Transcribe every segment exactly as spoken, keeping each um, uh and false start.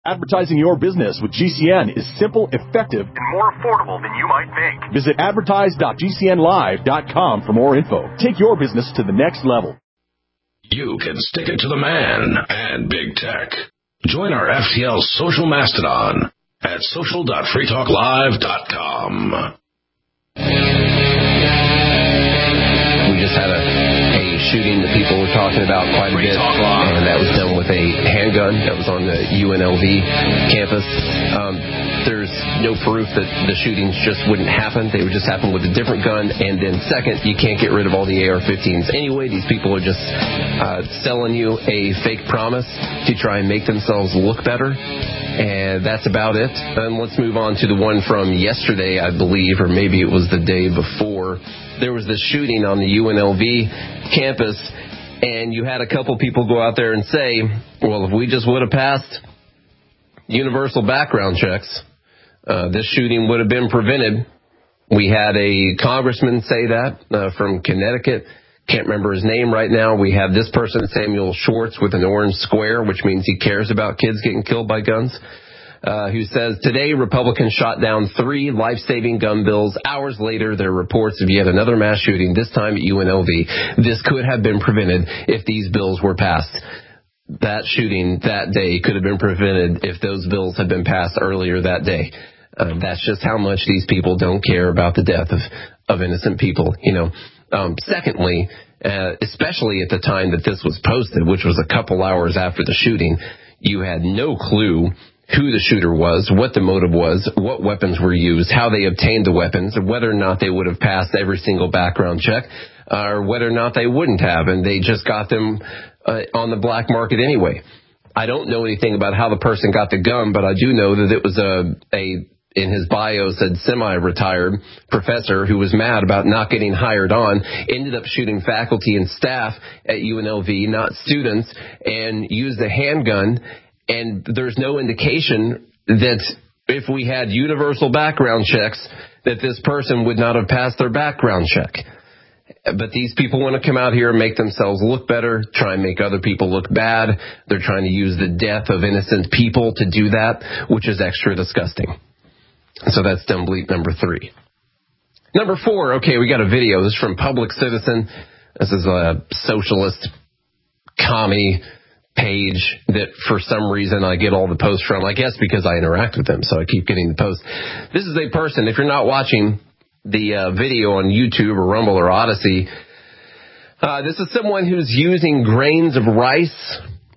Advertising your business with G C N is simple, effective, and more affordable than you might think. Visit advertise dot g c n live dot com for more info. Take your business to the next level. You can stick it to the man and big tech. Join our F T L social mastodon at social dot free talk live dot com. We just had a, a shooting that people were talking about quite a bit, and that was done with a handgun that was on the U N L V campus. Um, there's no proof that the shootings just wouldn't happen. They would just happen with a different gun. And then second, you can't get rid of all the A R fifteens anyway. These people are just uh, selling you a fake promise to try and make themselves look better. And that's about it. And let's move on to the one from yesterday, I believe, or maybe it was the day before. There was this shooting on the U N L V campus, and you had a couple people go out there and say, well, if we just would have passed universal background checks, uh, this shooting would have been prevented. We had a congressman say that uh, from Connecticut. Can't remember his name right now. We have this person, Samuel Schwartz, with an orange square, which means he cares about kids getting killed by guns. Uh, who says, today Republicans shot down three life-saving gun bills. Hours later, there are reports of yet another mass shooting, this time at U N L V. This could have been prevented if these bills were passed. That shooting that day could have been prevented if those bills had been passed earlier that day. Uh, that's just how much these people don't care about the death of, of innocent people, you know. Um, secondly, uh, especially at the time that this was posted, which was a couple hours after the shooting, you had no clue who the shooter was, what the motive was, what weapons were used, how they obtained the weapons, whether or not they would have passed every single background check, uh, or whether or not they wouldn't have, and they just got them uh, on the black market anyway. I don't know anything about how the person got the gun, but I do know that it was a, a in his bio said semi-retired professor who was mad about not getting hired on, ended up shooting faculty and staff at U N L V, not students, and used a handgun. And there's no indication that if we had universal background checks, that this person would not have passed their background check. But these people want to come out here and make themselves look better, try and make other people look bad. They're trying to use the death of innocent people to do that, which is extra disgusting. So that's dumb bleep number three. Number four, okay, we got a video. This is from Public Citizen. This is a socialist commie page that for some reason I get all the posts from, I guess because I interact with them, so I keep getting the posts. This is a person, if you're not watching the uh, video on YouTube or Rumble or Odyssey, uh, this is someone who's using grains of rice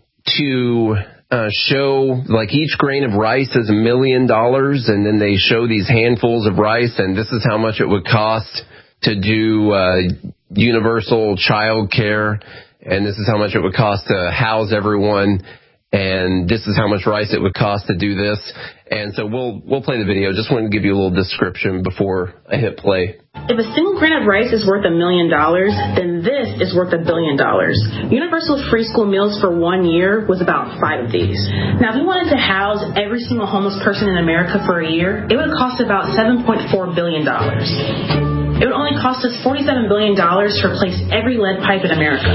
to uh, show, like each grain of rice is a million dollars, and then they show these handfuls of rice, and this is how much it would cost to do uh, universal child care. And this is how much it would cost to house everyone, and this is how much rice it would cost to do this. And so we'll we'll play the video. Just wanted to give you a little description before I hit play. If a single grain of rice is worth a million dollars, then this is worth a billion dollars. Universal free school meals for one year was about five of these. Now, if we wanted to house every single homeless person in America for a year, it would cost about seven point four billion dollars. It would only cost us forty-seven billion dollars to replace every lead pipe in America.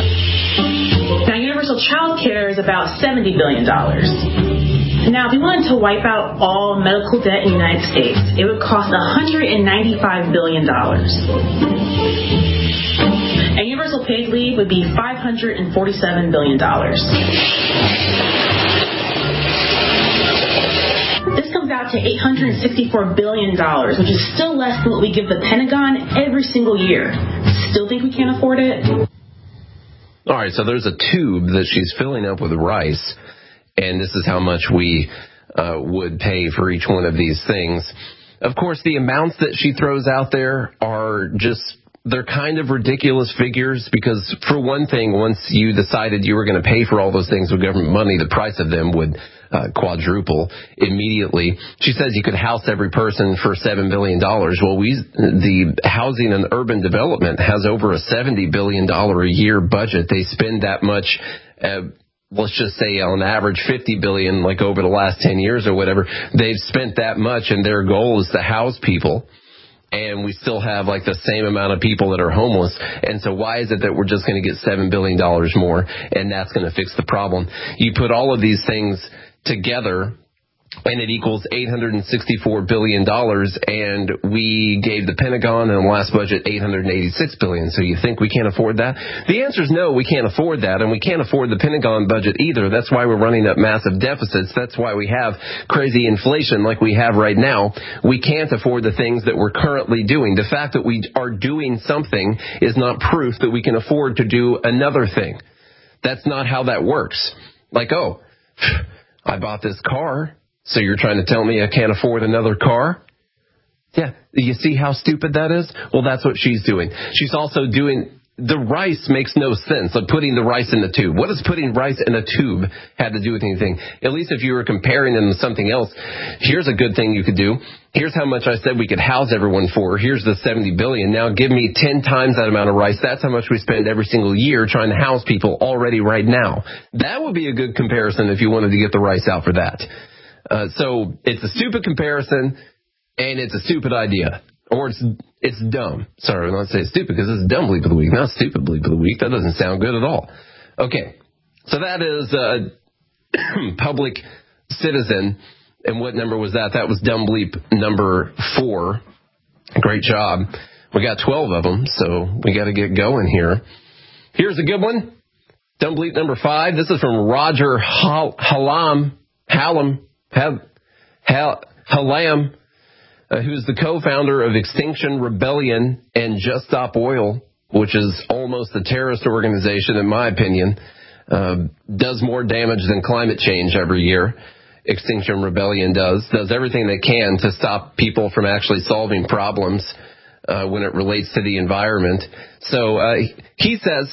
Now, universal child care is about seventy billion dollars. Now, if we wanted to wipe out all medical debt in the United States, it would cost one hundred ninety-five billion dollars. And universal paid leave would be five hundred forty-seven billion dollars. This comes out to eight hundred sixty-four billion dollars, which is still less than what we give the Pentagon every single year. Still think we can't afford it? All right, so there's a tube that she's filling up with rice, and this is how much we uh, would pay for each one of these things. Of course, the amounts that she throws out there are just, they're kind of ridiculous figures because, for one thing, once you decided you were going to pay for all those things with government money, the price of them would uh, quadruple immediately. She says you could house every person for seven billion dollars. Well, we, the Housing and Urban Development has over a seventy billion dollars a year budget. They spend that much, uh, let's just say on average fifty billion dollars, like over the last ten years or whatever. They've spent that much, and their goal is to house people. And we still have like the same amount of people that are homeless. And so why is it that we're just going to get seven billion dollars more and that's going to fix the problem? You put all of these things together and it equals eight hundred sixty-four billion dollars, and we gave the Pentagon in the last budget eight hundred eighty-six billion dollars. So you think we can't afford that? The answer is no, we can't afford that, and we can't afford the Pentagon budget either. That's why we're running up massive deficits. That's why we have crazy inflation like we have right now. We can't afford the things that we're currently doing. The fact that we are doing something is not proof that we can afford to do another thing. That's not how that works. Like, oh, I bought this car, so you're trying to tell me I can't afford another car? Yeah, you see how stupid that is? Well, that's what she's doing. She's also doing... The rice makes no sense, like putting the rice in the tube. What does putting rice in a tube have to do with anything? At least if you were comparing them to something else, here's a good thing you could do. Here's how much I said we could house everyone for. Here's the seventy billion dollars. Now give me ten times that amount of rice. That's how much we spend every single year trying to house people already right now. That would be a good comparison if you wanted to get the rice out for that. Uh, so it's a stupid comparison, and it's a stupid idea. Or it's it's dumb. Sorry, I'm not saying stupid because it's dumb bleep of the week, not stupid bleep of the week. That doesn't sound good at all. Okay, so that is uh, Public Citizen. And what number was that? That was dumb bleep number four. Great job. We got twelve of them, so we got to get going here. Here's a good one. Dumb bleep number five. This is from Roger Hal- Hallam. Hallam. Hal- Hal- Hallam. Uh, who's the co-founder of Extinction Rebellion and Just Stop Oil, which is almost a terrorist organization, in my opinion, uh, does more damage than climate change every year. Extinction Rebellion does, does everything they can to stop people from actually solving problems uh, when it relates to the environment. So uh, he says,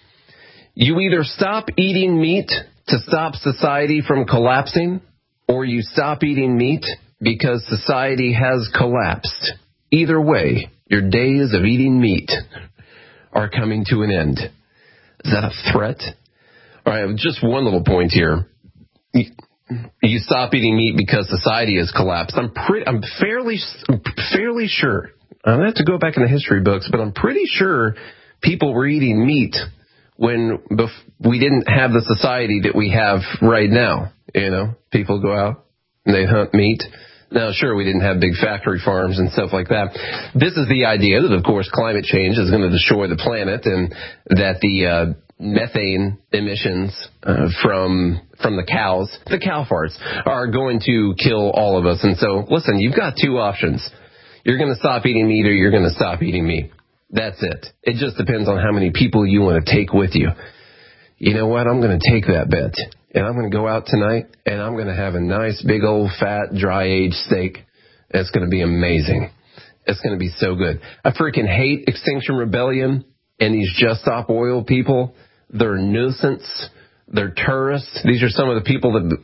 you either stop eating meat to stop society from collapsing, or you stop eating meat because society has collapsed. Either way, your days of eating meat are coming to an end. Is that a threat? All right, just one little point here. You, you stop eating meat because society has collapsed. I'm pretty, I'm fairly, I'm fairly sure. I don't have to go back in the history books, but I'm pretty sure people were eating meat when bef- we didn't have the society that we have right now. You know, people go out and they hunt meat. Now, sure, we didn't have big factory farms and stuff like that. This is the idea that, of course, climate change is going to destroy the planet and that the uh, methane emissions uh, from from the cows, the cow farts, are going to kill all of us. And so, listen, you've got two options. You're going to stop eating meat or you're going to stop eating meat. That's it. It just depends on how many people you want to take with you. You know what? I'm going to take that bet. And I'm going to go out tonight, and I'm going to have a nice, big, old, fat, dry-aged steak. It's going to be amazing. It's going to be so good. I freaking hate Extinction Rebellion and these Just Stop Oil people. They're a nuisance. They're tourists. These are some of the people that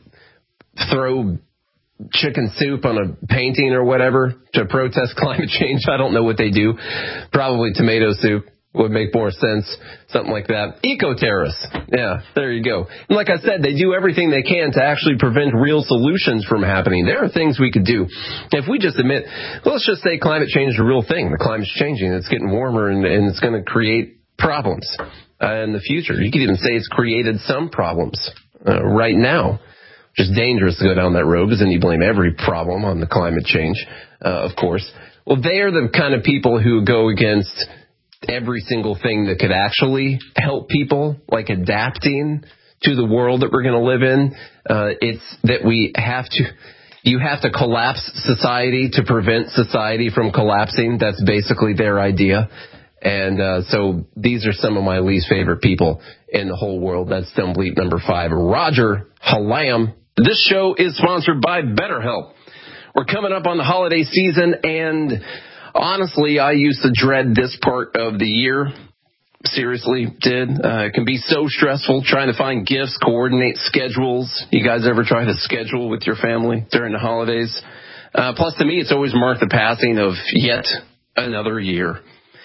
throw chicken soup on a painting or whatever to protest climate change. I don't know what they do. Probably tomato soup would make more sense, something like that. Eco-terrorists. Yeah, there you go. And like I said, they do everything they can to actually prevent real solutions from happening. There are things we could do. If we just admit, well, let's just say climate change is a real thing. The climate's changing. It's getting warmer, and, and it's going to create problems uh, in the future. You could even say it's created some problems uh, right now, which is dangerous to go down that road because then you blame every problem on the climate change, uh, of course. Well, they are the kind of people who go against every single thing that could actually help people, like adapting to the world that we're going to live in. Uh, it's that we have to, you have to collapse society to prevent society from collapsing. That's basically their idea. And uh, so these are some of my least favorite people in the whole world. That's Dumb Bleep number five, Roger Hallam. This show is sponsored by BetterHelp. We're coming up on the holiday season, and honestly, I used to dread this part of the year. Seriously, did. Uh, it can be so stressful trying to find gifts, coordinate schedules. You guys ever try to schedule with your family during the holidays? Uh, plus, to me, it's always marked the passing of yet another year.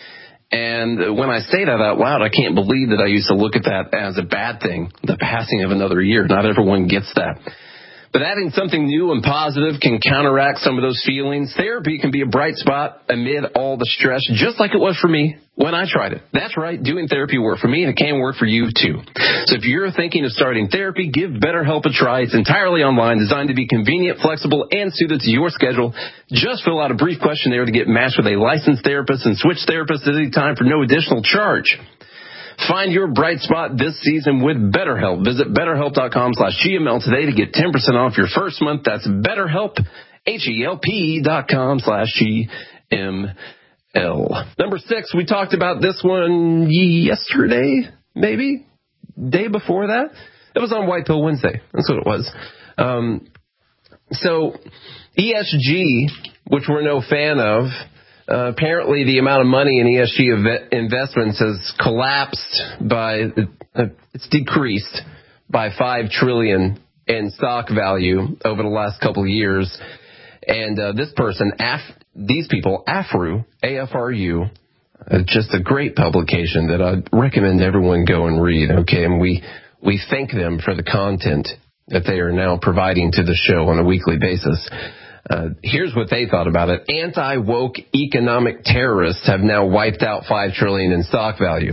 And when I say that out loud, I can't believe that I used to look at that as a bad thing, the passing of another year. Not everyone gets that. But adding something new and positive can counteract some of those feelings. Therapy can be a bright spot amid all the stress, just like it was for me when I tried it. That's right, doing therapy worked for me, and it can work for you too. So if you're thinking of starting therapy, give BetterHelp a try. It's entirely online, designed to be convenient, flexible, and suited to your schedule. Just fill out a brief questionnaire to get matched with a licensed therapist and switch therapists at any time for no additional charge. Find your bright spot this season with BetterHelp. Visit BetterHelp.com slash GML today to get ten percent off your first month. That's BetterHelp, H-E-L-P dot com slash G-M-L. Number six, we talked about this one yesterday, maybe, day before that. It was on White Pill Wednesday. That's what it was. Um, so E S G, which we're no fan of, Uh, apparently the amount of money in E S G ev- investments has collapsed by, uh, it's decreased by five trillion dollars in stock value over the last couple of years. And uh, this person, Af- these people, Afru, A F R U, uh, just a great publication that I'd recommend everyone go and read. Okay, and we, we thank them for the content that they are now providing to the show on a weekly basis. Uh, here's what they thought about it. Anti-woke economic terrorists have now wiped out five trillion dollars in stock value.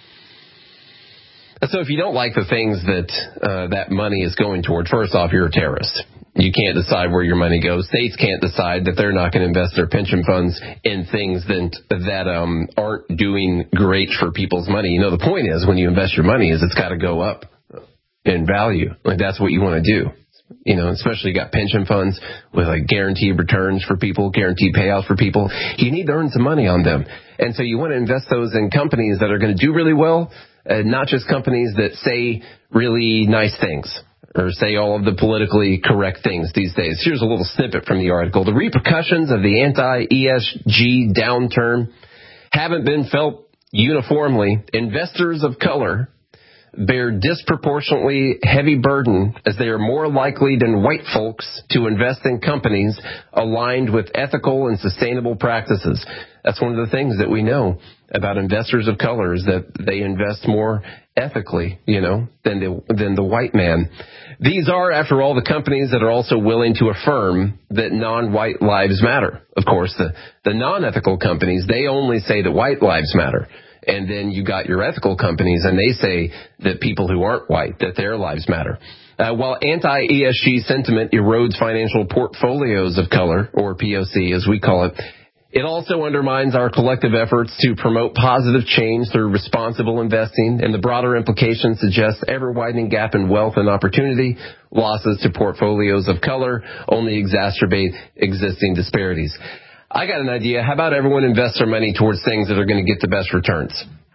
So if you don't like the things that uh, that money is going toward, first off, you're a terrorist. You can't decide where your money goes. States can't decide that they're not going to invest their pension funds in things that, that um, aren't doing great for people's money. You know, the point is when you invest your money is it's got to go up in value. Like that's what you want to do. You know, especially you got pension funds with like guaranteed returns for people, guaranteed payouts for people. You need to earn some money on them. And so you want to invest those in companies that are going to do really well, uh, not just companies that say really nice things or say all of the politically correct things these days. Here's a little snippet from the article. The repercussions of the anti-E S G downturn haven't been felt uniformly. Investors of color bear disproportionately heavy burden as they are more likely than white folks to invest in companies aligned with ethical and sustainable practices. That's one of the things that we know about investors of color is that they invest more ethically, you know, than the, than the white man. These are, after all, the companies that are also willing to affirm that non-white lives matter. Of course, the, the non-ethical companies, they only say that white lives matter. And then you got your ethical companies, and they say that people who aren't white, that their lives matter. Uh, while anti-E S G sentiment erodes financial portfolios of color, or P O C as we call it, it also undermines our collective efforts to promote positive change through responsible investing, and the broader implications suggest ever-widening gap in wealth and opportunity. Losses to portfolios of color only exacerbate existing disparities. I got an idea. How about everyone invest their money towards things that are going to get the best returns?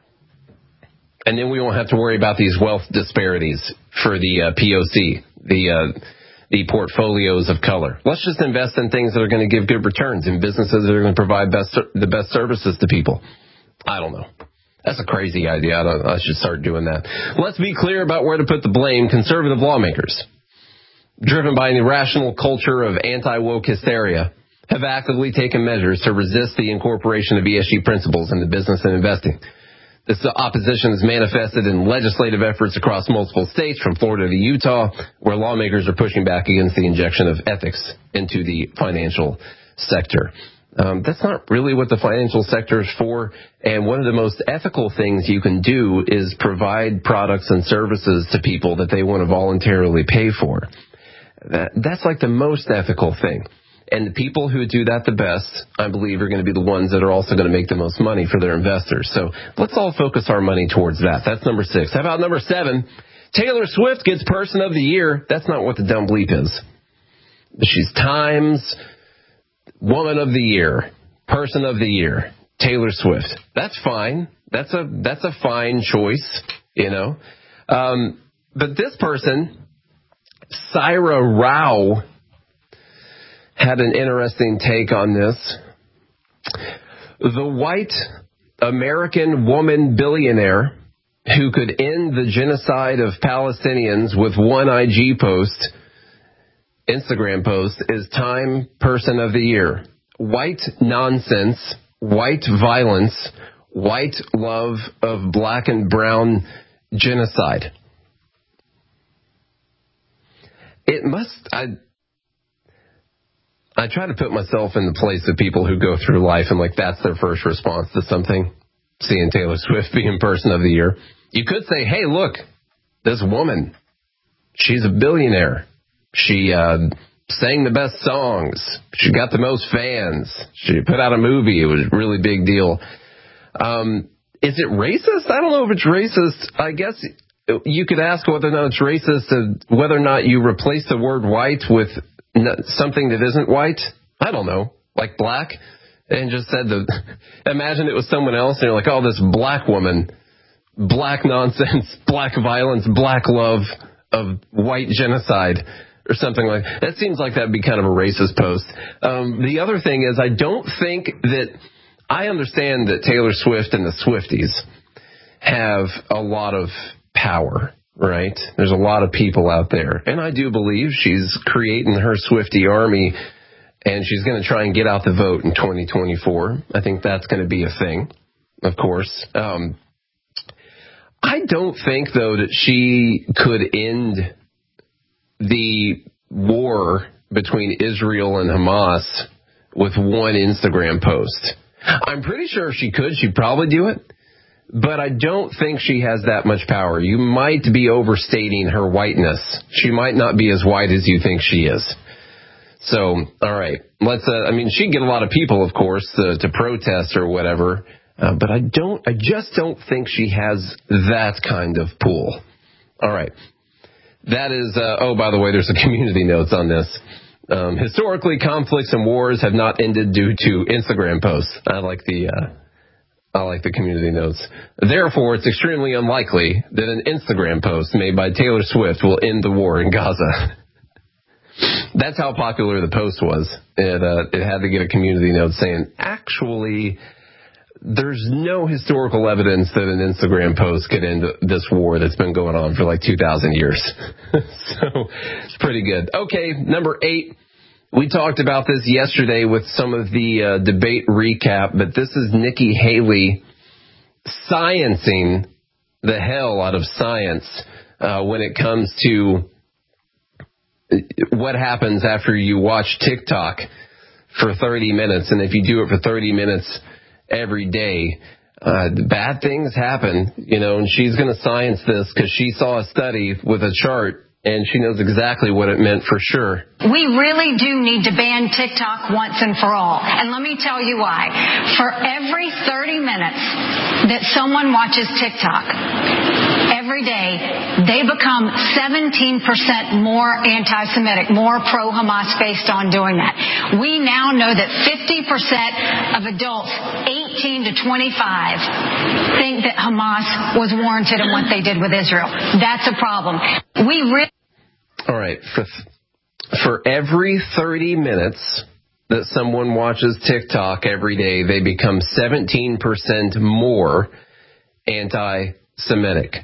And then we won't have to worry about these wealth disparities for the uh, P O C, the uh, the portfolios of color. Let's just invest in things that are going to give good returns, in businesses that are going to provide best the best services to people. I don't know. That's a crazy idea. I, don't, I should start doing that. Let's be clear about where to put the blame. Conservative lawmakers, driven by an irrational culture of anti-woke hysteria, have actively taken measures to resist the incorporation of E S G principles into business and investing. This opposition is manifested in legislative efforts across multiple states, from Florida to Utah, where lawmakers are pushing back against the injection of ethics into the financial sector. Um, that's not really what the financial sector is for, and one of the most ethical things you can do is provide products and services to people that they want to voluntarily pay for. That, that's like the most ethical thing. And the people who do that the best, I believe, are going to be the ones that are also going to make the most money for their investors. So let's all focus our money towards that. That's number six. How about number seven? Taylor Swift gets Person of the Year. That's not what the dumb bleep is. She's Time's Woman of the Year, Person of the Year, Taylor Swift. That's fine. That's a that's a fine choice, you know. Um, but this person, Saira Rao, had an interesting take on this. The white American woman billionaire who could end the genocide of Palestinians with one I G post, Instagram post, is Time Person of the Year. White nonsense, white violence, white love of black and brown genocide. it must, I, I try to put myself in the place of people who go through life and like that's their first response to something, seeing Taylor Swift being Person of the Year. You could say, hey, look, this woman, she's a billionaire. She uh, sang the best songs. She got the most fans. She put out a movie. It was a really big deal. Um, is it racist? I don't know if it's racist. I guess you could ask whether or not it's racist, uh, whether or not you replace the word white with something that isn't white. I don't know, like black, and just said the, imagine it was someone else and you're like, oh, this black woman, black nonsense, black violence, black love of white genocide or something like that. That seems like that'd be kind of a racist post. Um, the other thing is I don't think that, I understand that Taylor Swift and the Swifties have a lot of power. Right? There's a lot of people out there. And I do believe she's creating her Swiftie army and she's going to try and get out the vote in twenty twenty-four. I think that's going to be a thing, of course. Um, I don't think, though, that she could end the war between Israel and Hamas with one Instagram post. I'm pretty sure if she could, she'd probably do it. But I don't think she has that much power. You might be overstating her whiteness. She might not be as white as you think she is. So, all right. Let's. Uh, I mean, she'd get a lot of people, of course, uh, to protest or whatever. Uh, but I don't. I just don't think she has that kind of pull. All right. That is. Uh, oh, by the way, there's a community notes on this. Um, historically, conflicts and wars have not ended due to Instagram posts. I like the. Uh, I like the community notes. Therefore, it's extremely unlikely that an Instagram post made by Taylor Swift will end the war in Gaza. That's how popular the post was. It, uh, it had to get a community note saying, actually, there's no historical evidence that an Instagram post could end this war that's been going on for like two thousand years. So it's pretty good. Okay, number eight. We talked about this yesterday with some of the uh, debate recap, but this is Nikki Haley sciencing the hell out of science uh, when it comes to what happens after you watch TikTok for thirty minutes. And if you do it for thirty minutes every day, uh, bad things happen, you know, and she's going to science this because she saw a study with a chart. And she knows exactly what it meant for sure. We really do need to ban TikTok once and for all. And let me tell you why. For every thirty minutes that someone watches TikTok, every day, they become seventeen percent more anti-Semitic, more pro-Hamas based on doing that. We now know that fifty percent of adults eighteen to twenty-five think that Hamas was warranted in what they did with Israel. That's a problem. We really All right. For, for every thirty minutes that someone watches TikTok every day, they become seventeen percent more anti-Semitic.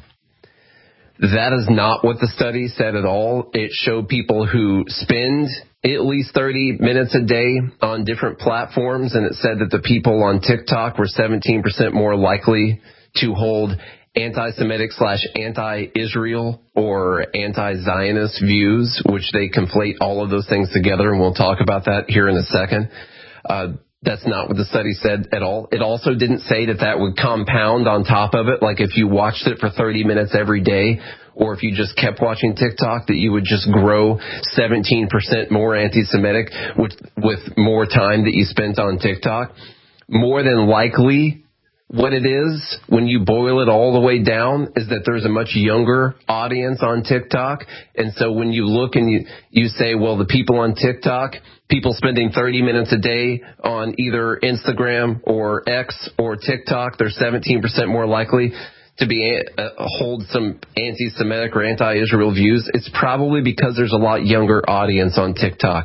That is not what the study said at all. It showed people who spend at least thirty minutes a day on different platforms, and it said that the people on TikTok were seventeen percent more likely to hold anti-Semitic slash anti-Israel or anti-Zionist views, which they conflate all of those things together, and we'll talk about that here in a second. Uh, that's not what the study said at all. It also didn't say that that would compound on top of it, like if you watched it for thirty minutes every day, or if you just kept watching TikTok, that you would just grow seventeen percent more anti-Semitic with, with more time that you spent on TikTok. More than likely, what it is, when you boil it all the way down, is that there's a much younger audience on TikTok. And so when you look and you, you say, well, the people on TikTok, people spending thirty minutes a day on either Instagram or X or TikTok, they're seventeen percent more likely to be uh, hold some anti-Semitic or anti-Israel views. It's probably because there's a lot younger audience on TikTok.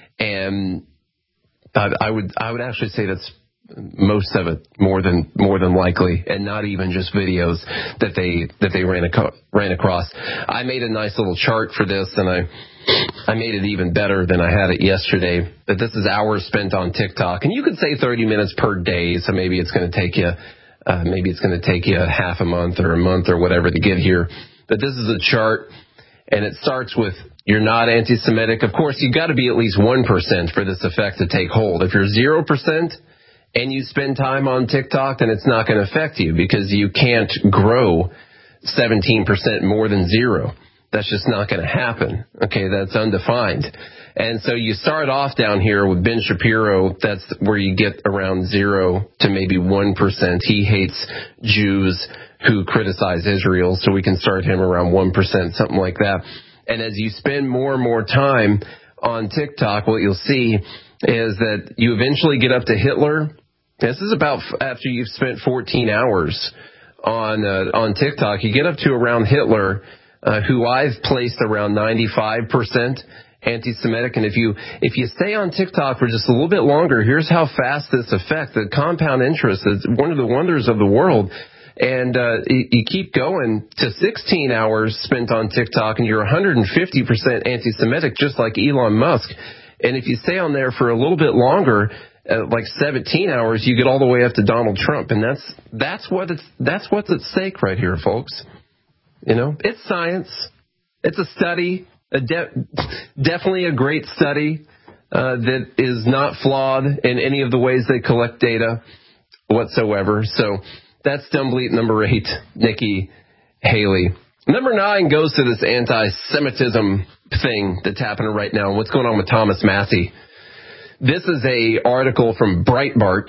And I, I would I would actually say that's most of it, more than more than likely, and not even just videos that they that they ran ac- ran across. I made a nice little chart for this, and I I made it even better than I had it yesterday. But this is hours spent on TikTok, and you could say thirty minutes per day. So maybe it's going to take you uh, maybe it's going to take you half a month or a month or whatever to get here. But this is a chart, And it starts with, you're not anti-Semitic. Of course, you've got to be at least one percent for this effect to take hold. If you're zero percent and you spend time on TikTok, then it's not going to affect you because you can't grow seventeen percent more than zero. That's just not going to happen. Okay, that's undefined. And so you start off down here with Ben Shapiro. That's where you get around zero to maybe one percent. He hates Jews who criticize Israel, so we can start him around one percent, something like that. And as you spend more and more time on TikTok, what you'll see is that you eventually get up to Hitler. This is about after you've spent fourteen hours on uh, on TikTok. You get up to around Hitler, uh, who I've placed around ninety-five percent anti-Semitic. And if you if you stay on TikTok for just a little bit longer, here's how fast this affects. The compound interest is one of the wonders of the world. And uh, you, you keep going to sixteen hours spent on TikTok, and you're one hundred fifty percent anti-Semitic, just like Elon Musk. And if you stay on there for a little bit longer, uh, like seventeen hours, you get all the way up to Donald Trump. And that's that's what it's that's what's at stake right here, folks. You know, it's science. It's a study, a de- definitely a great study uh, that is not flawed in any of the ways they collect data whatsoever. So that's Dumbleat number eight, Nikki Haley. Number nine goes to this anti-Semitism thing that's happening right now. What's going on with Thomas Massie? This is a article from Breitbart.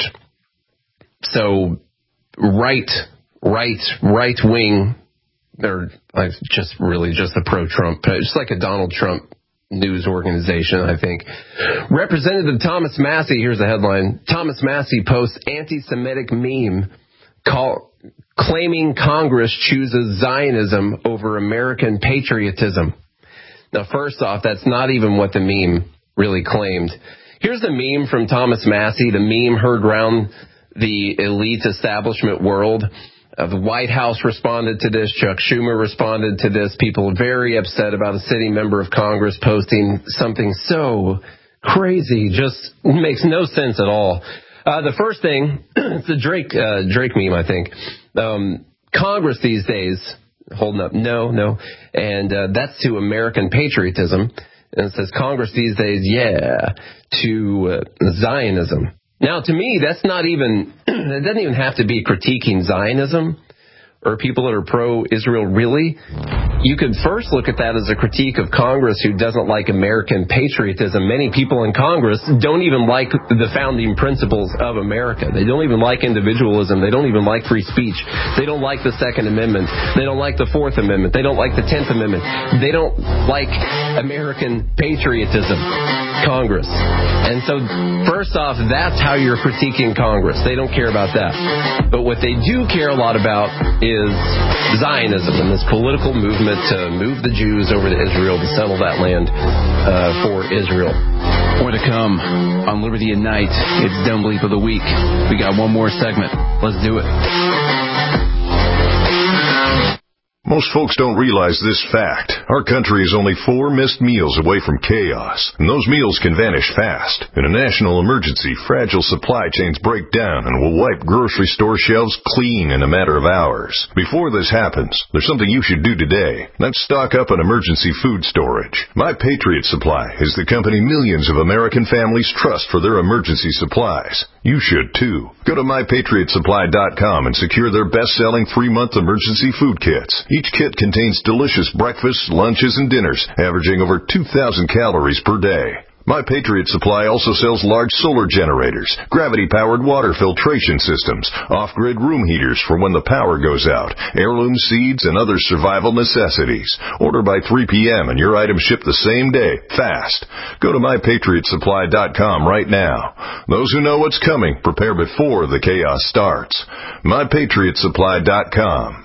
So right, right, right wing. They're just really just a pro-Trump, just like a Donald Trump news organization, I think. Representative Thomas Massie, here's the headline. Thomas Massie posts anti-Semitic meme call, claiming Congress chooses Zionism over American patriotism. Now, first off, that's not even what the meme really claimed. Here's the meme from Thomas Massie, the meme heard around the elite establishment world. Uh, the White House responded to this. Chuck Schumer responded to this. People are very upset about a sitting member of Congress posting something so crazy, just makes no sense at all. Uh, the first thing, it's a Drake uh, Drake meme, I think. Um, Congress these days, holding up, no, no. And uh, that's to American patriotism. And it says Congress these days, yeah, to uh, Zionism. Now, to me, that's not even, it doesn't even have to be critiquing Zionism or people that are pro-Israel, really. You could first look at that as a critique of Congress who doesn't like American patriotism. Many people in Congress don't even like the founding principles of America. They don't even like individualism. They don't even like free speech. They don't like the Second Amendment. They don't like the Fourth Amendment. They don't like the Tenth Amendment. They don't like American patriotism, Congress. And so, first off, that's how you're critiquing Congress. They don't care about that. But what they do care a lot about is Zionism and this political movement to move the Jews over to Israel to settle that land uh, for Israel. More to come on Liberty at Night. It's Dumb Bleep of the Week. We got one more segment. Let's do it. Most folks don't realize this fact. Our country is only four missed meals away from chaos, and those meals can vanish fast. In a national emergency, fragile supply chains break down and will wipe grocery store shelves clean in a matter of hours. Before this happens, there's something you should do today. That's stock up on emergency food storage. My Patriot Supply is the company millions of American families trust for their emergency supplies. You should, too. Go to my patriot supply dot com and secure their best-selling three-month emergency food kits. Each kit contains delicious breakfasts, lunches, and dinners, averaging over two thousand calories per day. My Patriot Supply also sells large solar generators, gravity-powered water filtration systems, off-grid room heaters for when the power goes out, heirloom seeds, and other survival necessities. Order by three p.m. and your items ship the same day, fast. Go to my patriot supply dot com right now. Those who know what's coming, prepare before the chaos starts. my patriot supply dot com.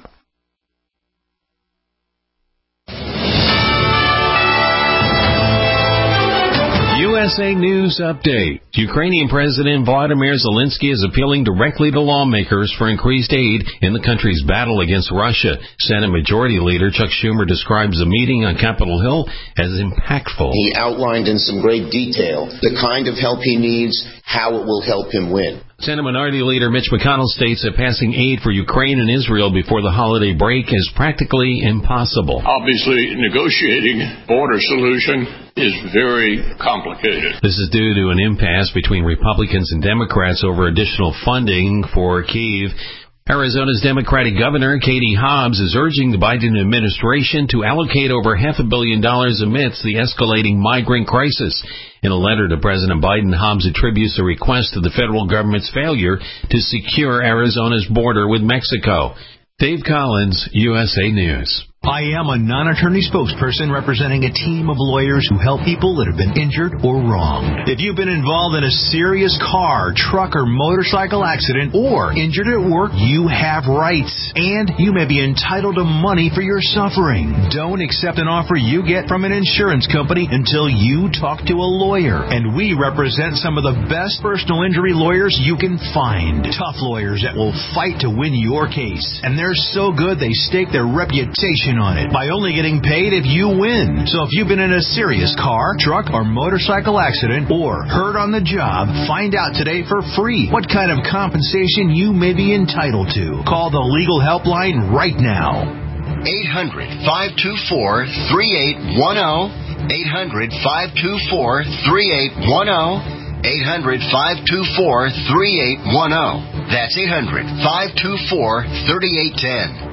U S A News Update. Ukrainian President Vladimir Zelensky is appealing directly to lawmakers for increased aid in the country's battle against Russia. Senate Majority Leader Chuck Schumer describes the meeting on Capitol Hill as impactful. He outlined in some great detail the kind of help he needs, how it will help him win. Senate Minority Leader Mitch McConnell states that passing aid for Ukraine and Israel before the holiday break is practically impossible. Obviously, negotiating border solution is very complicated. This is due to an impasse between Republicans and Democrats over additional funding for Kyiv. Arizona's Democratic Governor Katie Hobbs is urging the Biden administration to allocate over half a billion dollars amidst the escalating migrant crisis. In a letter to President Biden, Hobbs attributes the request to the federal government's failure to secure Arizona's border with Mexico. Dave Collins, U S A News. I am a non-attorney spokesperson representing a team of lawyers who help people that have been injured or wronged. If you've been involved in a serious car, truck, or motorcycle accident or injured at work, you have rights, and you may be entitled to money for your suffering. Don't accept an offer you get from an insurance company until you talk to a lawyer, and we represent some of the best personal injury lawyers you can find. Tough lawyers that will fight to win your case, and they're so good they stake their reputation on it by only getting paid if you win. So if you've been in a serious car, truck, or motorcycle accident or hurt on the job, find out today for free what kind of compensation you may be entitled to. Call the legal helpline right now. eight hundred, five two four, three eight one zero. eight hundred, five two four, three eight one zero. eight hundred, five two four, three eight one zero. That's eight hundred, five two four, three eight one zero.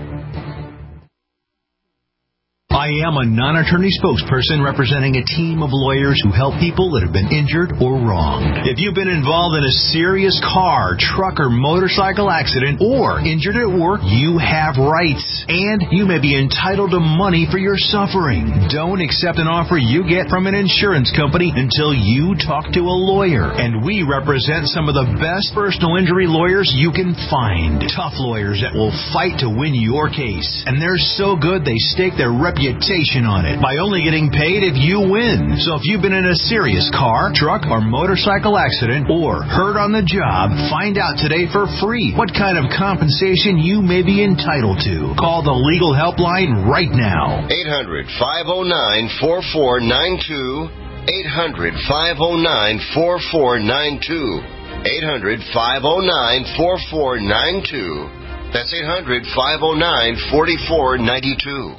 I am a non-attorney spokesperson representing a team of lawyers who help people that have been injured or wronged. If you've been involved in a serious car, truck, or motorcycle accident or injured at work, you have rights, and you may be entitled to money for your suffering. Don't accept an offer you get from an insurance company until you talk to a lawyer, and we represent some of the best personal injury lawyers you can find. Tough lawyers that will fight to win your case, and they're so good they stake their reputation on it by only getting paid if you win. So if you've been in a serious car, truck, or motorcycle accident or hurt on the job, find out today for free what kind of compensation you may be entitled to. Call the legal helpline right now. eight hundred, five oh nine, four four nine two. eight hundred, five oh nine, four four nine two. eight hundred, five oh nine, four four nine two. That's eight hundred, five oh nine, four four nine two.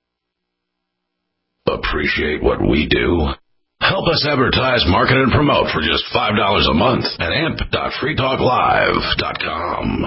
Appreciate what we do? Help us advertise, market, and promote for just five dollars a month at amp dot free talk live dot com.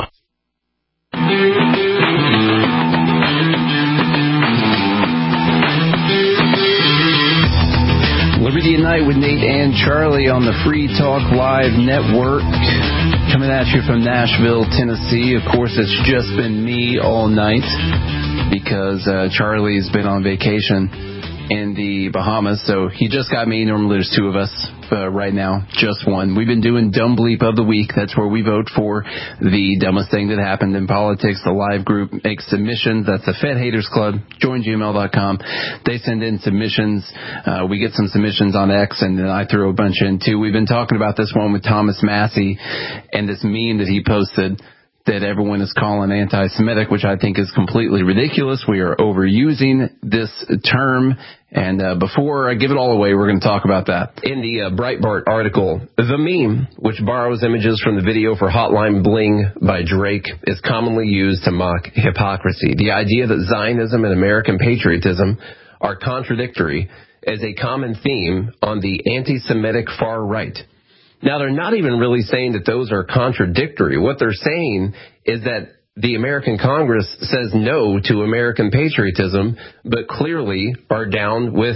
Liberty at Night with Nate and Charlie on the Free Talk Live Network. Coming at you from Nashville, Tennessee. Of course, it's just been me all night because uh, Charlie's been on vacation in the Bahamas, so he just got me. Normally there's two of us uh, right now, just one. We've been doing Dumb Bleep of the Week. That's where we vote for the dumbest thing that happened in politics. The live group makes submissions. That's the Fed Haters Club. Join gmail dot com. They send in submissions. Uh, we get some submissions on X, and then I throw a bunch in too. We've been talking about this one with Thomas Massey and this meme that he posted that everyone is calling anti-Semitic, which I think is completely ridiculous. We are overusing this term. And uh, before I give it all away, we're going to talk about that. In the uh, Breitbart article, the meme, which borrows images from the video for Hotline Bling by Drake, is commonly used to mock hypocrisy. The idea that Zionism and American patriotism are contradictory is a common theme on the anti-Semitic far right. Now, they're not even really saying that those are contradictory. What they're saying is that the American Congress says no to American patriotism, but clearly are down with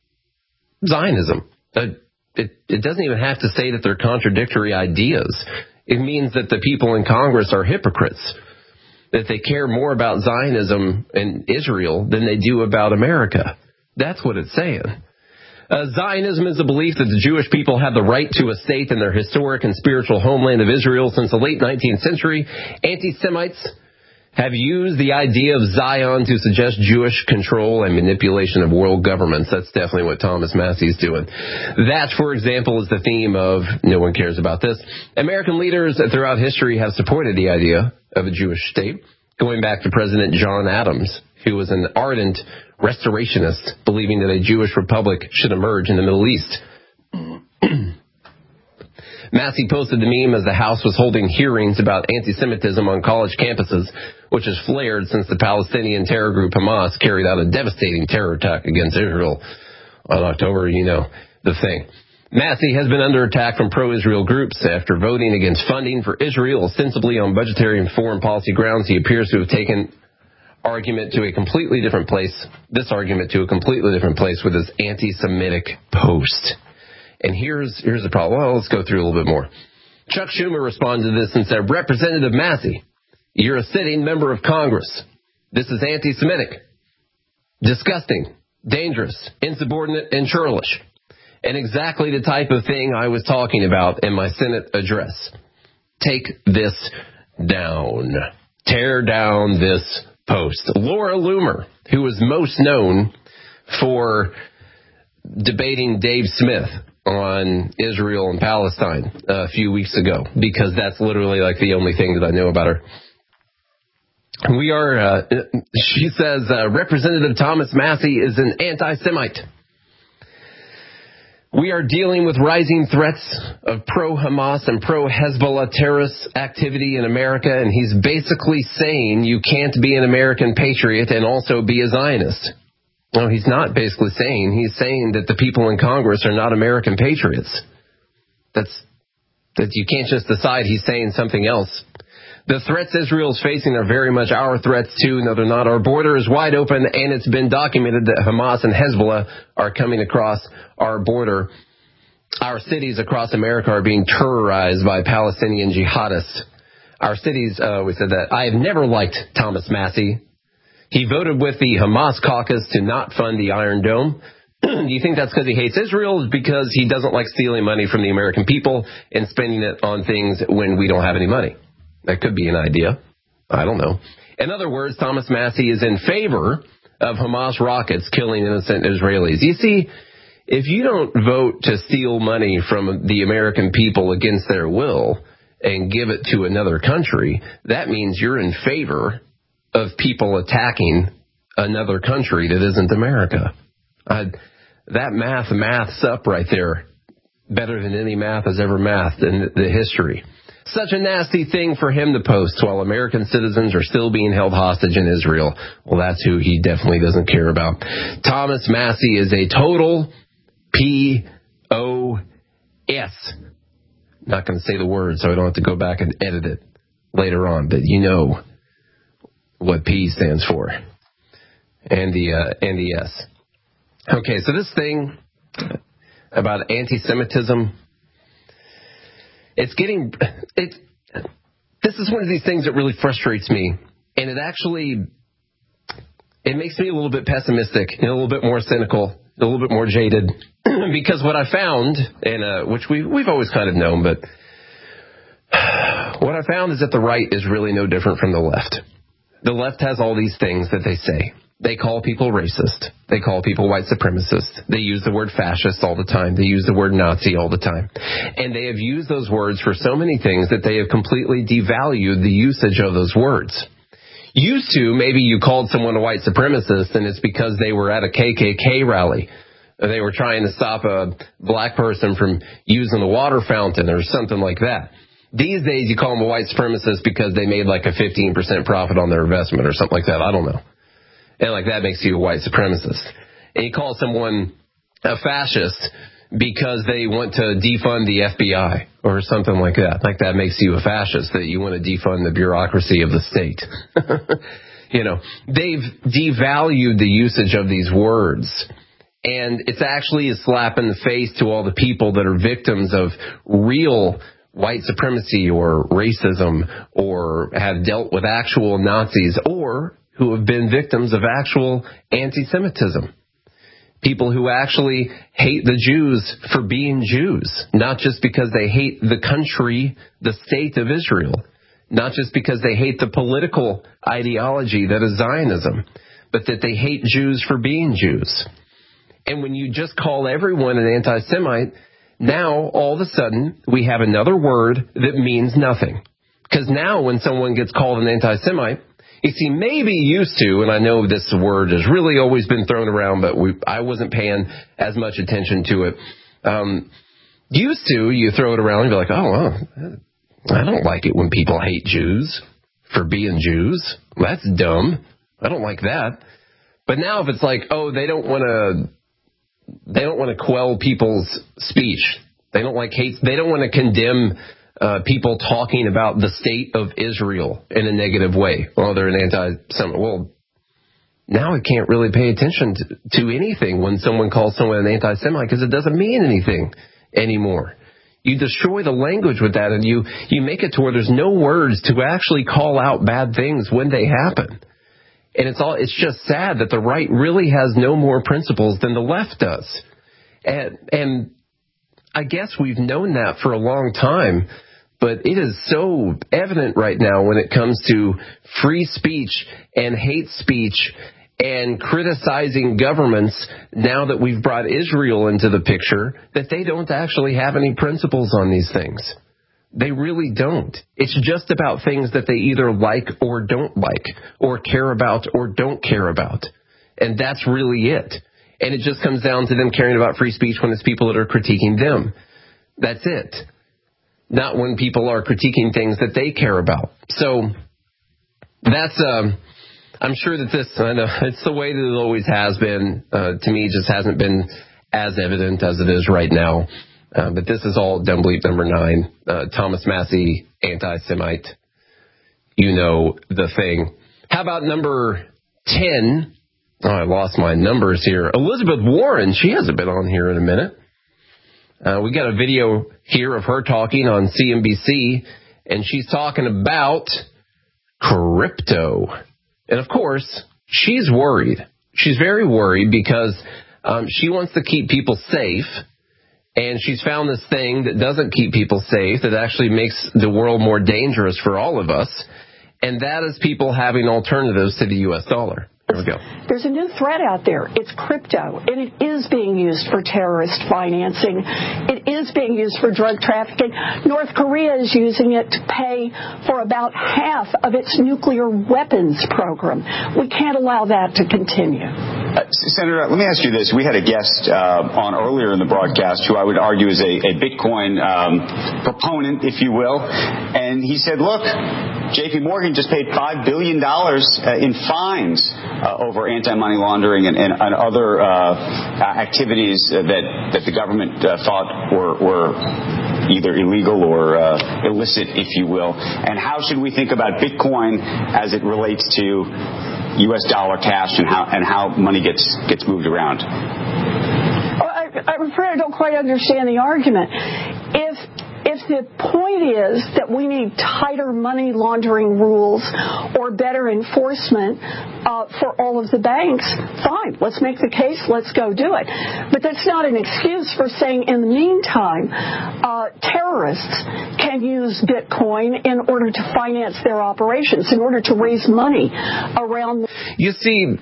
Zionism. Uh, it, it doesn't even have to say that they're contradictory ideas. It means that the people in Congress are hypocrites, that they care more about Zionism and Israel than they do about America. That's what it's saying. Uh, Zionism is the belief that the Jewish people have the right to a state in their historic and spiritual homeland of Israel since the late nineteenth century. Anti-Semites have used the idea of Zion to suggest Jewish control and manipulation of world governments. That's definitely what Thomas Massey is doing. That, for example, is the theme of No One Cares About This. American leaders throughout history have supported the idea of a Jewish state, going back to President John Adams, who was an ardent restorationist, believing that a Jewish republic should emerge in the Middle East. Massey posted the meme as the House was holding hearings about anti-Semitism on college campuses, which has flared since the Palestinian terror group Hamas carried out a devastating terror attack against Israel on October, you know, the thing. Massey has been under attack from pro-Israel groups after voting against funding for Israel, ostensibly on budgetary and foreign policy grounds. He appears to have taken argument to a completely different place, this argument to a completely different place with his anti-Semitic post. And here's here's the problem. Well, let's go through a little bit more. Chuck Schumer responded to this and said, Representative Massey, you're a sitting member of Congress. This is anti-Semitic, disgusting, dangerous, insubordinate, and churlish. And exactly the type of thing I was talking about in my Senate address. Take this down. Tear down this post. Laura Loomer, who was most known for debating Dave Smith on Israel and Palestine a few weeks ago, because that's literally like the only thing that I know about her. We are, uh, she says, uh, Representative Thomas Massey is an anti-Semite. We are dealing with rising threats of pro-Hamas and pro-Hezbollah terrorist activity in America, and he's basically saying you can't be an American patriot and also be a Zionist. No, he's not basically saying. He's saying that the people in Congress are not American patriots. That's that you can't just decide he's saying something else. The threats Israel is facing are very much our threats, too. No, they're not. Our border is wide open, and it's been documented that Hamas and Hezbollah are coming across our border. Our cities across America are being terrorized by Palestinian jihadists. Our cities, uh, we said that. I have never liked Thomas Massey. He voted with the Hamas caucus to not fund the Iron Dome. Do you think that's because he hates Israel? It's because he doesn't like stealing money from the American people and spending it on things when we don't have any money? That could be an idea. I don't know. In other words, Thomas Massey is in favor of Hamas rockets killing innocent Israelis. You see, if you don't vote to steal money from the American people against their will and give it to another country, that means you're in favor of people attacking another country that isn't America. I, that math maths up right there better than any math has ever mathed in the history. Such a nasty thing for him to post while American citizens are still being held hostage in Israel. Well, that's who he definitely doesn't care about. Thomas Massey is a total P O S. Not going to say the word, so I don't have to go back and edit it later on, but you know what P stands for. And the, uh, and the S. Okay, so this thing about anti-Semitism, it's getting, it, this is one of these things that really frustrates me. And it actually, it makes me a little bit pessimistic and a little bit more cynical, a little bit more jaded. Because what I found, and uh, which we, we've always kind of known, but what I found is that the right is really no different from the left. The left has all these things that they say. They call people racist. They call people white supremacists. They use the word fascist all the time. They use the word Nazi all the time. And they have used those words for so many things that they have completely devalued the usage of those words. Used to, maybe you called someone a white supremacist and it's because they were at a K K K rally. They were trying to stop a black person from using the water fountain or something like that. These days you call them a white supremacist because they made like a fifteen percent profit on their investment or something like that. I don't know. And like that makes you a white supremacist. And you call someone a fascist because they want to defund the F B I or something like that. Like that makes you a fascist, that you want to defund the bureaucracy of the state. You know, they've devalued the usage of these words. And it's actually a slap in the face to all the people that are victims of real white supremacy or racism or have dealt with actual Nazis or who have been victims of actual anti-Semitism. People who actually hate the Jews for being Jews, not just because they hate the country, the state of Israel, not just because they hate the political ideology that is Zionism, but that they hate Jews for being Jews. And when you just call everyone an anti-Semite, now all of a sudden we have another word that means nothing. Because now when someone gets called an anti-Semite, you see, maybe used to, and I know this word has really always been thrown around, but we, I wasn't paying as much attention to it. Um, Used to, you throw it around and be like, oh, well, I don't like it when people hate Jews for being Jews. That's dumb. I don't like that. But now if it's like, oh, they don't want to, they don't want to quell people's speech. They don't like hate. They don't want to condemn uh, people talking about the state of Israel in a negative way. Well, they're an anti-Semite. Well, now I can't really pay attention to, to anything when someone calls someone an anti-Semite because it doesn't mean anything anymore. You destroy the language with that, and you, you make it to where there's no words to actually call out bad things when they happen. And it's all it's just sad that the right really has no more principles than the left does. And, and I guess we've known that for a long time, but it is so evident right now when it comes to free speech and hate speech and criticizing governments, now that we've brought Israel into the picture, that they don't actually have any principles on these things. They really don't. It's just about things that they either like or don't like, or care about or don't care about. And that's really it. And it just comes down to them caring about free speech when it's people that are critiquing them. That's it. Not when people are critiquing things that they care about. So that's... um. I'm sure that this, I know, it's the way that it always has been. Uh, to me, it just hasn't been as evident as it is right now. Uh, but this is all Dumb Bleep number nine. Uh, Thomas Massie, anti-Semite. You know the thing. How about number ten? Oh, I lost my numbers here. Elizabeth Warren, she hasn't been on here in a minute. Uh, we got a video here of her talking on C N B C, and she's talking about crypto. And, of course, she's worried. She's very worried because um, she wants to keep people safe, and she's found this thing that doesn't keep people safe, that actually makes the world more dangerous for all of us, and that is people having alternatives to the U S dollar. There we go. There's a new threat out there. It's crypto, and it is being used for terrorist financing. It is being used for drug trafficking. North Korea is using it to pay for about half of its nuclear weapons program. We can't allow that to continue. Uh, Senator, let me ask you this. We had a guest uh, on earlier in the broadcast who I would argue is a, a Bitcoin um, proponent, if you will, and he said, look, J P Morgan just paid five billion dollars uh, in fines uh, over anti-money laundering and, and, and other uh, activities uh, that, that the government uh, thought were, were either illegal or uh, illicit, if you will. And how should we think about Bitcoin as it relates to U S dollar cash and how and how money gets gets moved around? Well, I, I'm afraid I don't quite understand the argument. If If the point is that we need tighter money laundering rules or better enforcement uh, for all of the banks, fine, let's make the case, let's go do it. But that's not an excuse for saying in the meantime, uh, terrorists can use Bitcoin in order to finance their operations, in order to raise money around. You see,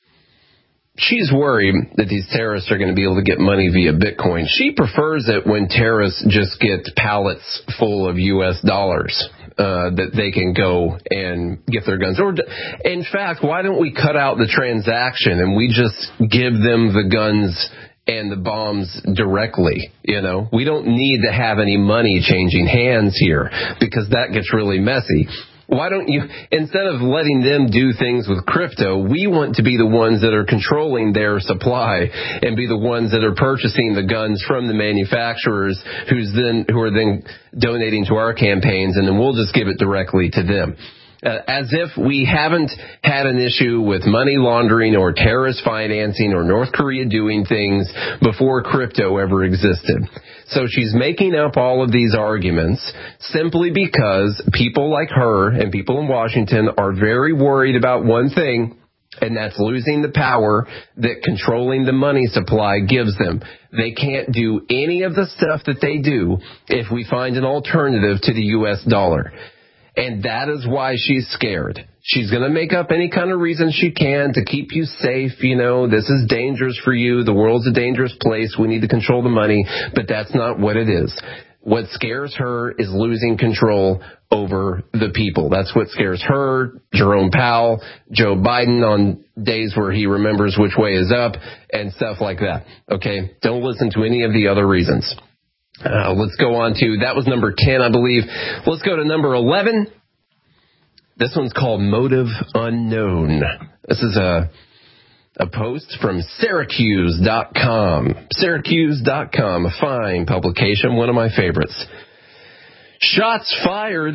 she's worried that these terrorists are going to be able to get money via Bitcoin. She prefers it when terrorists just get pallets full of U S dollars uh, that they can go and get their guns. Or, in fact, why don't we cut out the transaction and we just give them the guns and the bombs directly? You know, we don't need to have any money changing hands here because that gets really messy. Why don't you, instead of letting them do things with crypto, we want to be the ones that are controlling their supply and be the ones that are purchasing the guns from the manufacturers who's then, who are then donating to our campaigns, and then we'll just give it directly to them. Uh, as if we haven't had an issue with money laundering or terrorist financing or North Korea doing things before crypto ever existed. So she's making up all of these arguments simply because people like her and people in Washington are very worried about one thing, and that's losing the power that controlling the money supply gives them. They can't do any of the stuff that they do if we find an alternative to the U S dollar. And that is why she's scared. She's going to make up any kind of reason she can to keep you safe. You know, this is dangerous for you. The world's a dangerous place. We need to control the money. But that's not what it is. What scares her is losing control over the people. That's what scares her, Jerome Powell, Joe Biden on days where he remembers which way is up and stuff like that. Okay? Don't listen to any of the other reasons. Uh, let's go on to, that was number ten, I believe. Let's go to number eleven. This one's called Motive Unknown. This is a a post from Syracuse dot com. Syracuse dot com, a fine publication, one of my favorites. Shots fired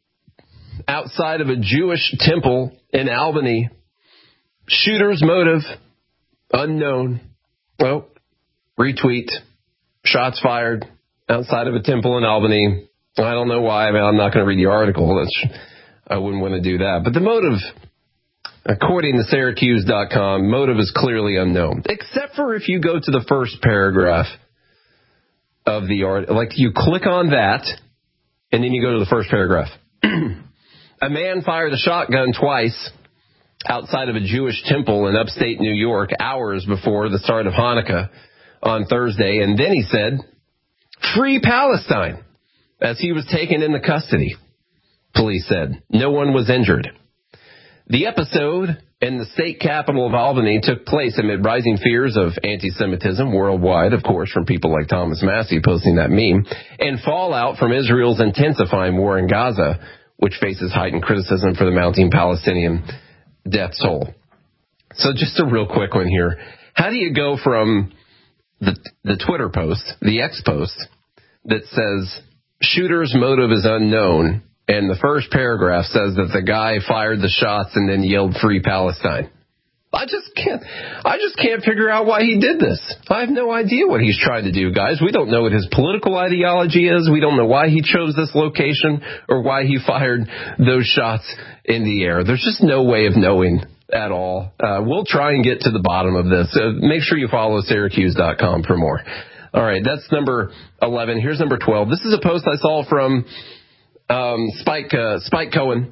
outside of a Jewish temple in Albany. Shooter's motive unknown. Oh, retweet. Shots fired outside of a temple in Albany. I don't know why. I mean, I'm not going to read the article. That's, I wouldn't want to do that. But the motive, according to Syracuse dot com, motive is clearly unknown. Except for if you go to the first paragraph of the article. Like, you click on that, and then you go to the first paragraph. A man fired a shotgun twice outside of a Jewish temple in upstate New York hours before the start of Hanukkah on Thursday. And then he said, "Free Palestine," as he was taken into custody. Police said no one was injured. The episode in the state capital of Albany took place amid rising fears of anti-Semitism worldwide, of course, from people like Thomas Massey posting that meme, and fallout from Israel's intensifying war in Gaza, which faces heightened criticism for the mounting Palestinian death toll. So just a real quick one here. How do you go from the, the Twitter post, the X post, that says shooter's motive is unknown, and the first paragraph says that the guy fired the shots and then yelled "Free Palestine"? I just can't, I just can't figure out why he did this. I have no idea what he's trying to do, guys. We don't know what his political ideology is. We don't know why he chose this location or why he fired those shots in the air. There's just no way of knowing at all. Uh, we'll try and get to the bottom of this. So make sure you follow Syracuse dot com for more. All right, that's number eleven. Here's number twelve. This is a post I saw from um, Spike uh, Spike Cohen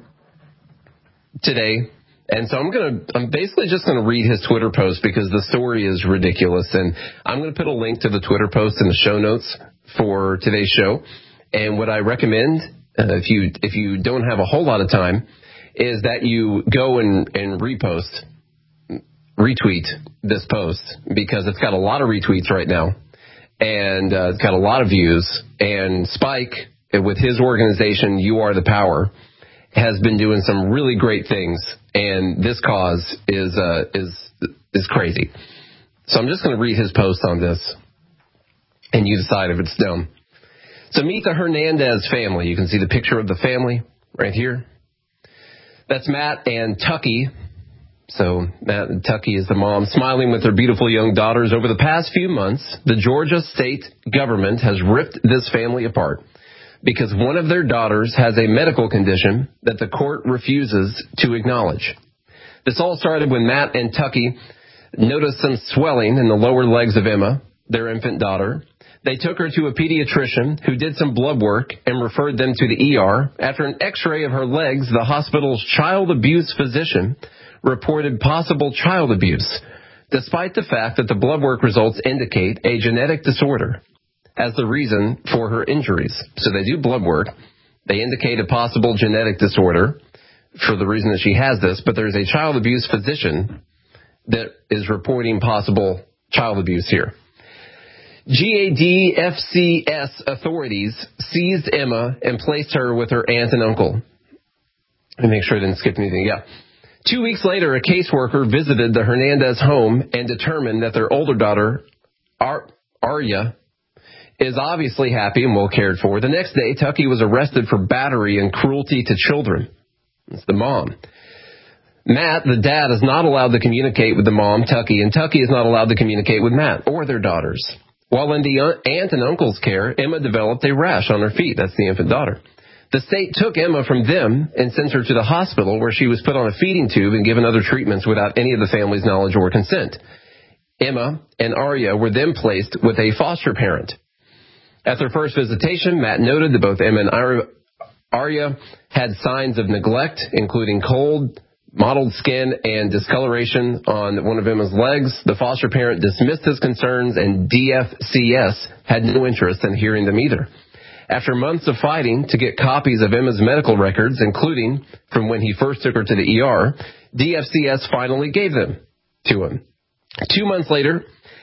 today. And so I'm going to, I'm basically just going to read his Twitter post because the story is ridiculous. And I'm going to put a link to the Twitter post in the show notes for today's show. And what I recommend, uh, if you, if you don't have a whole lot of time, is that you go and, and repost, retweet this post, because it's got a lot of retweets right now. And uh, it's got a lot of views. And Spike, with his organization, You Are the Power, has been doing some really great things, and this cause is uh, is is crazy. So I'm just going to read his post on this, and you decide if it's dumb. So meet the Hernandez family. You can see the picture of the family right here. That's Matt and Tucky. So Matt and Tucky is the mom, smiling with their beautiful young daughters. Over the past few months, the Georgia state government has ripped this family apart because one of their daughters has a medical condition that the court refuses to acknowledge. This all started when Matt and Tucky noticed some swelling in the lower legs of Emma, their infant daughter. They took her to a pediatrician who did some blood work and referred them to the E R. After an x-ray of her legs, the hospital's child abuse physician reported possible child abuse, despite the fact that the blood work results indicate a genetic disorder as the reason for her injuries. So they do blood work. They indicate a possible genetic disorder for the reason that she has this, but there's a child abuse physician that is reporting possible child abuse here. G A D F C S authorities seized Emma and placed her with her aunt and uncle. Let me make sure I didn't skip anything. Yeah. Two weeks later, a caseworker visited the Hernandez home and determined that their older daughter, Ar- Arya, is obviously happy and well cared for. The next day, Tucky was arrested for battery and cruelty to children. It's the mom. Matt, the dad, is not allowed to communicate with the mom, Tucky, and Tucky is not allowed to communicate with Matt or their daughters. While in the aunt and uncle's care, Emma developed a rash on her feet. That's the infant daughter. The state took Emma from them and sent her to the hospital, where she was put on a feeding tube and given other treatments without any of the family's knowledge or consent. Emma and Arya were then placed with a foster parent. At their first visitation, Matt noted that both Emma and Arya had signs of neglect, including cold, mottled skin, and discoloration on one of Emma's legs. The foster parent dismissed his concerns, and D F C S had no interest in hearing them either. After months of fighting to get copies of Emma's medical records, including from when he first took her to the E R, D F C S finally gave them to him. Two months later,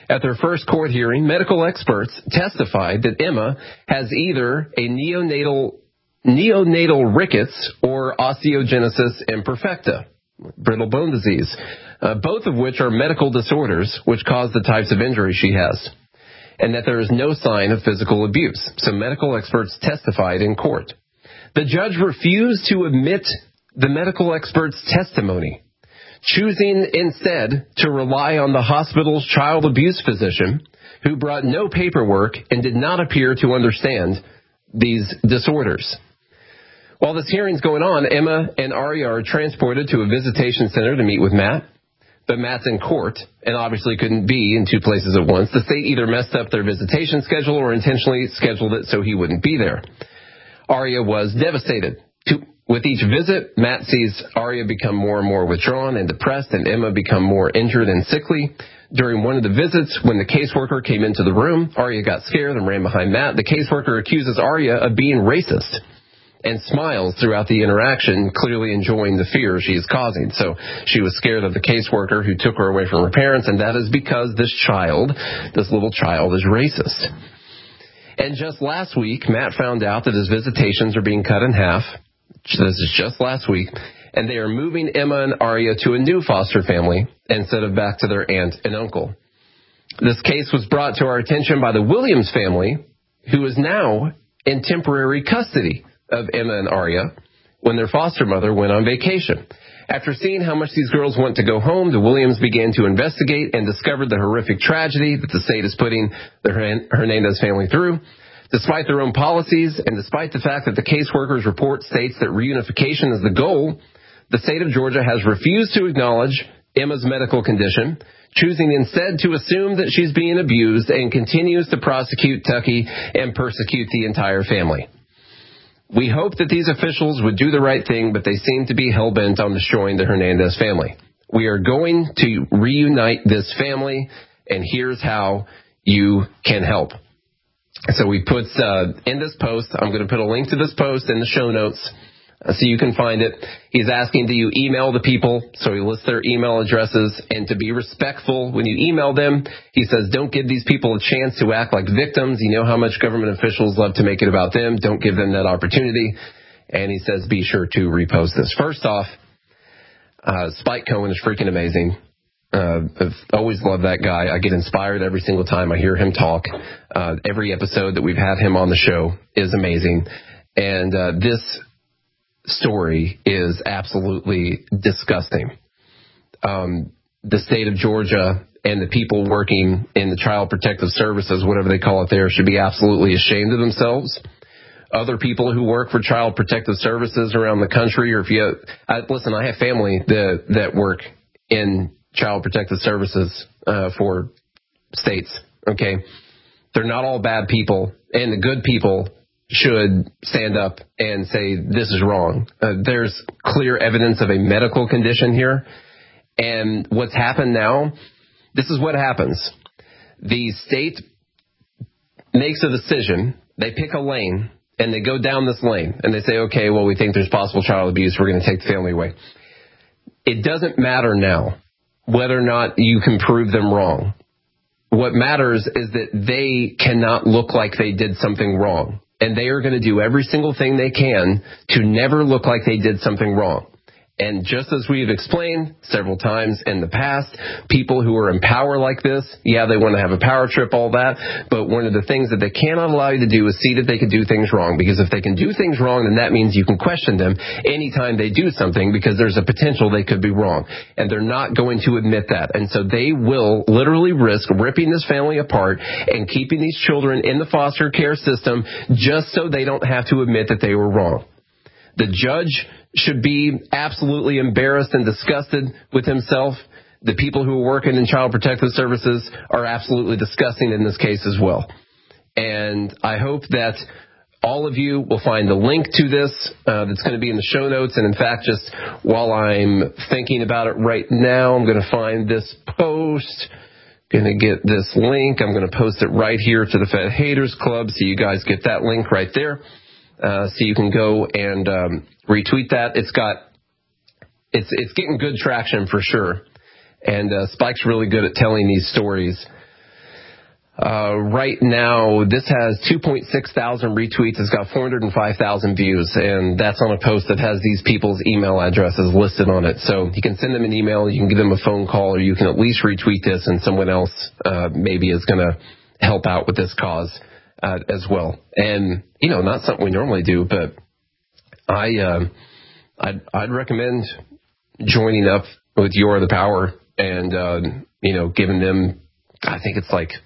At their first court hearing, medical experts testified that Emma has either a neonatal neonatal rickets or osteogenesis imperfecta, brittle bone disease, uh, both of which are medical disorders which cause the types of injury she has, and that there is no sign of physical abuse. So medical experts testified in court. The judge refused to admit the medical experts' testimony, choosing instead to rely on the hospital's child abuse physician, who brought no paperwork and did not appear to understand these disorders. While this hearing's going on, Emma and Aria are transported to a visitation center to meet with Matt, but Matt's in court and obviously couldn't be in two places at once. The state either messed up their visitation schedule or intentionally scheduled it so he wouldn't be there. Aria was devastated. With each visit, Matt sees Aria become more and more withdrawn and depressed, and Emma become more injured and sickly. During one of the visits, when the caseworker came into the room, Aria got scared and ran behind Matt. The caseworker accuses Aria of being racist and smiles throughout the interaction, clearly enjoying the fear she is causing. So she was scared of the caseworker who took her away from her parents, and that is because this child, this little child, is racist. And just last week, Matt found out that his visitations are being cut in half. This is just last week. And they are moving Emma and Aria to a new foster family instead of back to their aunt and uncle. This case was brought to our attention by the Williams family, who is now in temporary custody of Emma and Aria when their foster mother went on vacation. After seeing how much these girls want to go home, the Williams began to investigate and discovered the horrific tragedy that the state is putting the Hernandez family through. Despite their own policies, and despite the fact that the caseworker's report states that reunification is the goal, the state of Georgia has refused to acknowledge Emma's medical condition, choosing instead to assume that she's being abused and continues to prosecute Tucky and persecute the entire family. We hope that these officials would do the right thing, but they seem to be hell-bent on destroying the Hernandez family. We are going to reunite this family, and here's how you can help. So we put uh, in this post, I'm going to put a link to this post in the show notes uh, so you can find it. He's asking, do you email the people? So he lists their email addresses, and to be respectful when you email them, he says, don't give these people a chance to act like victims. You know how much government officials love to make it about them. Don't give them that opportunity. And he says, be sure to repost this. First off, uh, Spike Cohen is freaking amazing. Uh, I've always loved that guy. I get inspired every single time I hear him talk. Uh, every episode that we've had him on the show is amazing. And uh, this story is absolutely disgusting. Um, the state of Georgia and the people working in the Child Protective Services, whatever they call it there, should be absolutely ashamed of themselves. Other people who work for Child Protective Services around the country, or if you, I, listen, I have family that, that work in Child Protective Services uh, for states, okay? They're not all bad people, and the good people should stand up and say, this is wrong. Uh, there's clear evidence of a medical condition here, and what's happened now, this is what happens. The state makes a decision, they pick a lane, and they go down this lane, and they say, okay, well, we think there's possible child abuse, we're going to take the family away. It doesn't matter now whether or not you can prove them wrong. What matters is that they cannot look like they did something wrong. And they are going to do every single thing they can to never look like they did something wrong. And just as we've explained several times in the past, people who are in power like this, yeah, they want to have a power trip, all that, but one of the things that they cannot allow you to do is see that they can do things wrong, because if they can do things wrong, then that means you can question them anytime they do something, because there's a potential they could be wrong. And they're not going to admit that. And so they will literally risk ripping this family apart and keeping these children in the foster care system just so they don't have to admit that they were wrong. The judge should be absolutely embarrassed and disgusted with himself. The people who are working in Child Protective Services are absolutely disgusting in this case as well. And I hope that all of you will find the link to this uh, that's going to be in the show notes. And in fact, just while I'm thinking about it right now, I'm going to find this post. Going to get this link. I'm going to post it right here to the Fed Haters Club, so you guys get that link right there. Uh, so you can go and um, retweet that. It's got, it's it's getting good traction for sure. And uh, Spike's really good at telling these stories. Uh, right now, this has two point six thousand retweets. It's got four hundred five thousand views, and that's on a post that has these people's email addresses listed on it. So you can send them an email, you can give them a phone call, or you can at least retweet this, and someone else uh, maybe is going to help out with this cause uh, as well. And, you know, not something we normally do, but I, uh, I'd, I'd recommend joining up with You're the Power and, uh, you know, giving them, I think it's like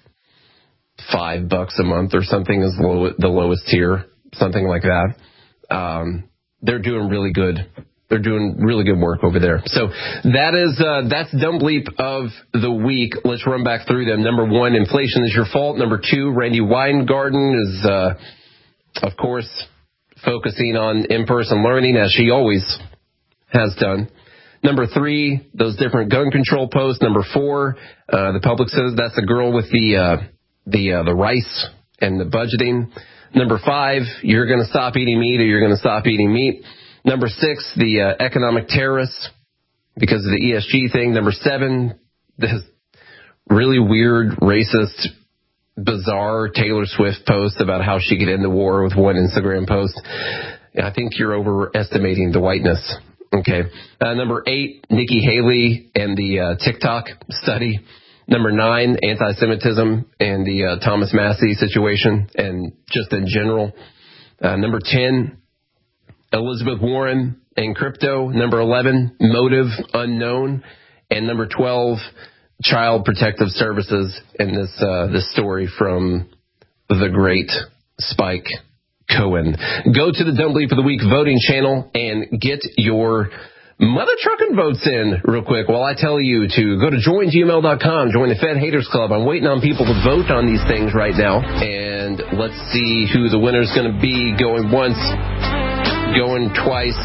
five bucks a month or something is the, low, the lowest tier, something like that. Um, they're doing really good. They're doing really good work over there. So that is, uh, that's Dumb Bleep of the week. Let's run back through them. Number one, inflation is your fault. Number two, Randi Weingarten is, uh, of course, focusing on in-person learning as she always has done. Number three, those different gun control posts. Number four, uh, the public says that's the girl with the, uh, the uh, the rice and the budgeting. Number five, you're going to stop eating meat or you're going to stop eating meat. Number six, the uh, economic terrorists because of the E S G thing. Number seven, the really weird, racist, bizarre Taylor Swift post about how she could end the war with one Instagram post. I think you're overestimating the whiteness. Okay. Uh, number eight, Nikki Haley and the uh, TikTok study. Number nine, anti-Semitism and the uh, Thomas Massie situation and just in general. Uh, number ten, Elizabeth Warren and crypto. Number eleven, motive unknown. And number twelve, Child Protective Services and this, uh, this story from the great Spike Cohen. Go to the Dumb Bleep of the Week voting channel and get your mother trucking votes in real quick while I tell you to go to join G M L dot com, join the Fed Haters Club. I'm waiting on people to vote on these things right now. And let's see who the winner's going to be. Going once, going twice,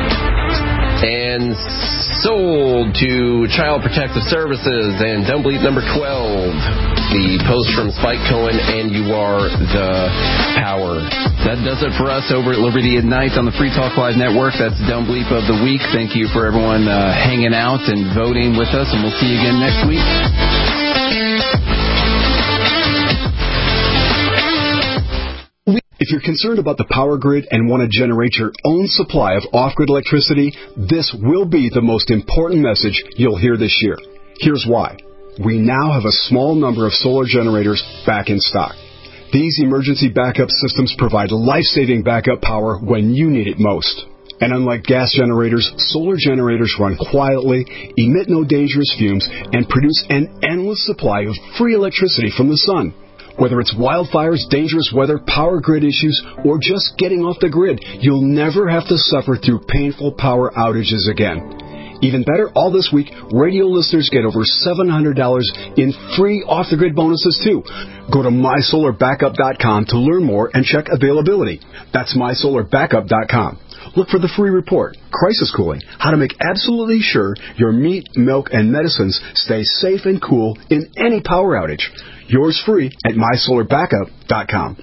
and sold to Child Protective Services and Dumb Bleep number twelve. The post from Spike Cohen and You Are the Power. That does it for us over at Liberty at Night on the Free Talk Live Network. That's Dumb Bleep of the Week. Thank you for everyone uh, hanging out and voting with us, and we'll see you again next week. If you're concerned about the power grid and want to generate your own supply of off-grid electricity, this will be the most important message you'll hear this year. Here's why. We now have a small number of solar generators back in stock. These emergency backup systems provide life-saving backup power when you need it most. And unlike gas generators, solar generators run quietly, emit no dangerous fumes, and produce an endless supply of free electricity from the sun. Whether it's wildfires, dangerous weather, power grid issues, or just getting off the grid, you'll never have to suffer through painful power outages again. Even better, all this week, radio listeners get over seven hundred dollars in free off-the-grid bonuses, too. Go to my solar backup dot com to learn more and check availability. That's my solar backup dot com. Look for the free report, Crisis Cooling, how to make absolutely sure your meat, milk, and medicines stay safe and cool in any power outage. Yours free at my solar backup dot com.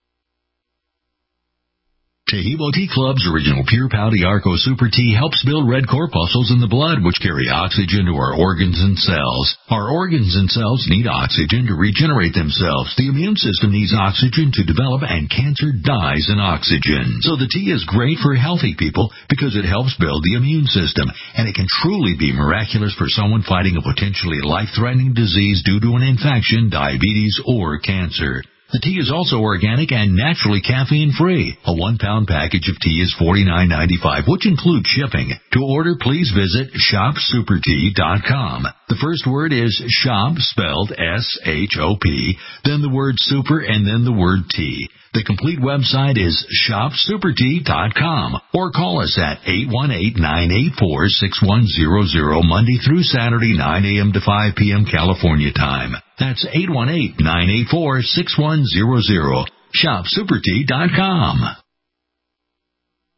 Taheebo Tea Club's original Pure Pouty Arco Super Tea helps build red corpuscles in the blood, which carry oxygen to our organs and cells. Our organs and cells need oxygen to regenerate themselves. The immune system needs oxygen to develop, and cancer dies in oxygen. So the tea is great for healthy people because it helps build the immune system, and it can truly be miraculous for someone fighting a potentially life-threatening disease due to an infection, diabetes, or cancer. The tea is also organic and naturally caffeine-free. A one-pound package of tea is forty-nine ninety-five, which includes shipping. To order, please visit shop super tea dot com. The first word is shop, spelled S H O P, then the word super, and then the word tea. The complete website is shop super tea dot com, or call us at eight one eight, nine eight four, six one zero zero Monday through Saturday, nine a.m. to five p.m. California time. That's eight one eight, nine eight four, six one zero zero. shop super tea dot com.